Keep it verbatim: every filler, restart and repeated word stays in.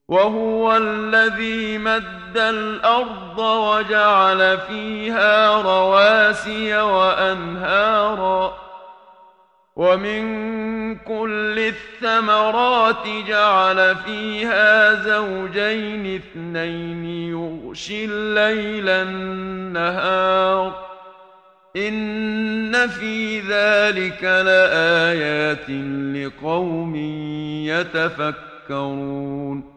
وهو الذي مد الأرض وجعل فيها رواسي وأنهارا ومن كل الثمرات جعل فيها زوجين اثنين يغشي الليل النهار إن في ذلك لآيات لقوم يتفكرون.